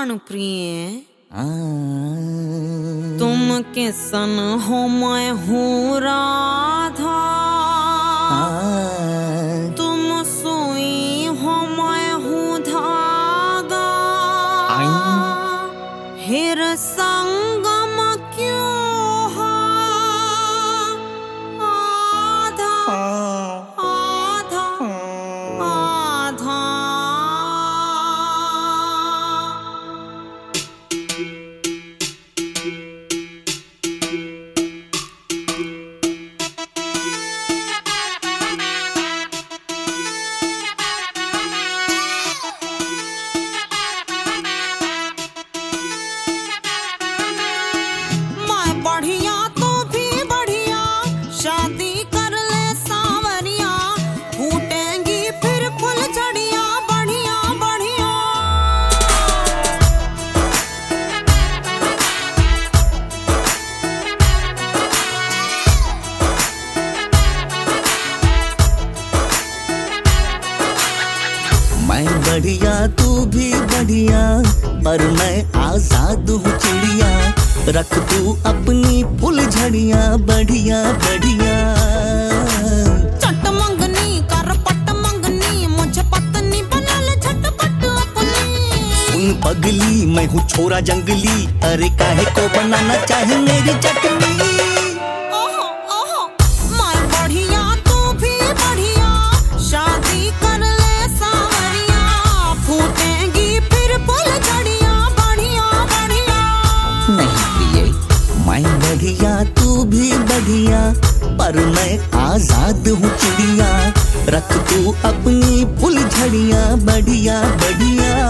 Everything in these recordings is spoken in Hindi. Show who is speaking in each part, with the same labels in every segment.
Speaker 1: प्राण प्रिय तुम किसन हो मैं हूँ राधा, तुम सुई हो मैं हूँ धागा, हिर संगम क्यों आधा आधा आधा। बढ़िया तो भी बढ़िया शादी कर ले सावरिया, फूटेंगी फिर फुलझड़ियां बढ़िया बढ़िया।
Speaker 2: मैं बढ़िया तू भी बढ़िया, पर मैं आजाद हूँ चिड़िया, रख तू अपनी फुलझड़ियां बढ़िया बढ़िया।
Speaker 1: चट मंगनी कर पट मंगनी, मुझे पत्नी बना ले झटपट अपनी।
Speaker 2: सुन पगली मैं हूँ छोरा जंगली, अरे काहे को बनाना चाहे मेरी चटनी।
Speaker 1: ओहो ओहो मैं बढ़िया तू भी बढ़िया, शादी कर ले सावरिया, फूटेंगी फिर फुलझड़ियां बढ़िया बढ़िया।
Speaker 2: नहीं मैं बढ़िया तू भी बढ़िया, पर मैं आजाद हूँ चिड़िया, रख तू अपनी फुलझड़ियां बढ़िया बढ़िया।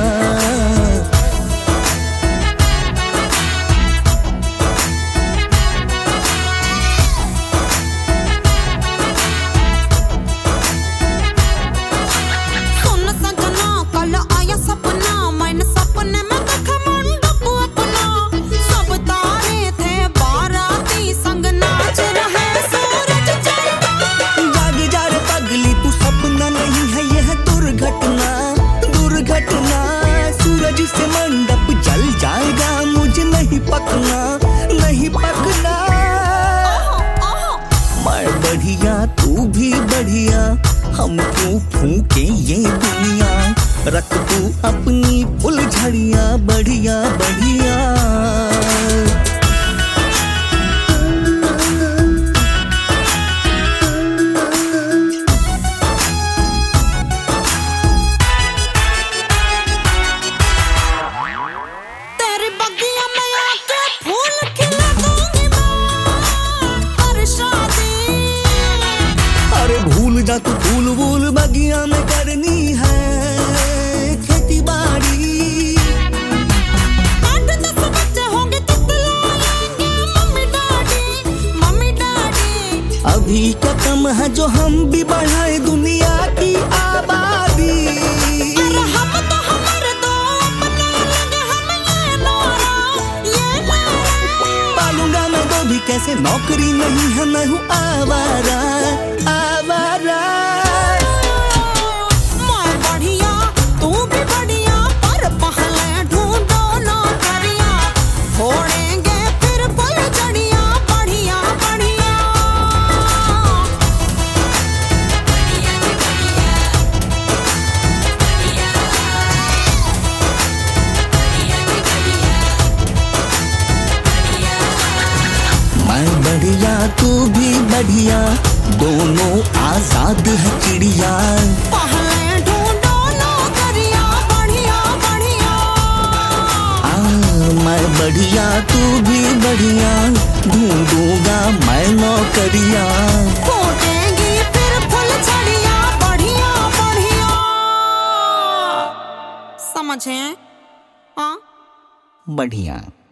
Speaker 1: सुन सजना कल आया सपना, मैंने सपने में देखा मंडप अपना, सब तारे थे बाराती संग नाच रहे सूरज चंदा।
Speaker 2: जाग जा रे पगली तू सपना नहीं है यह दुर्घटना दुर्घटना, सूरज से मंडप जल जाएगा मुझे नहीं पकना नहीं पकना। मैं बढ़िया तू भी बढ़िया, हम क्यों फूके ये दुनिया, रख तू अपनी फुलझड़ियां बढ़िया बढ़िया।
Speaker 1: तेरी बगिया में आके फूल खिला दूंगी मैं कर शादी।
Speaker 2: अरे भूल जा तू फूल वूल बगिया में करनी है खेती बाड़ी।
Speaker 1: 8-10 बच्चे होंगे तो लाएंगे मम्मी डैडी।
Speaker 2: अभी क्या कम है जो हम भी बढ़ाए दुनिया की आबादी।
Speaker 1: अरे हम तो हमारे दो अपने लगे हम ये नारा।
Speaker 2: पालूंगा मैं तो भी कैसे, नौकरी नहीं है मैं हूँ आवारा आवारा।
Speaker 1: मैं बढ़िया तू भी बढ़िया, पर पहले ढूंढो नौकरियां, फोड़ेंगे फिर फुलझड़ियां बढ़िया बढ़िया।
Speaker 2: मैं बढ़िया तू भी बढ़िया, दोनों आजाद है चिड़िया,
Speaker 1: पहले ढूंढो नौकरियां बढ़िया बढ़िया।
Speaker 2: मैं बढ़िया तू भी बढ़िया, ढूंढूंगा मैं नौकरियां,
Speaker 1: फूटेंगी फिर फुलझड़ियां बढ़िया बढ़िया। समझे? हाँ
Speaker 2: बढ़िया।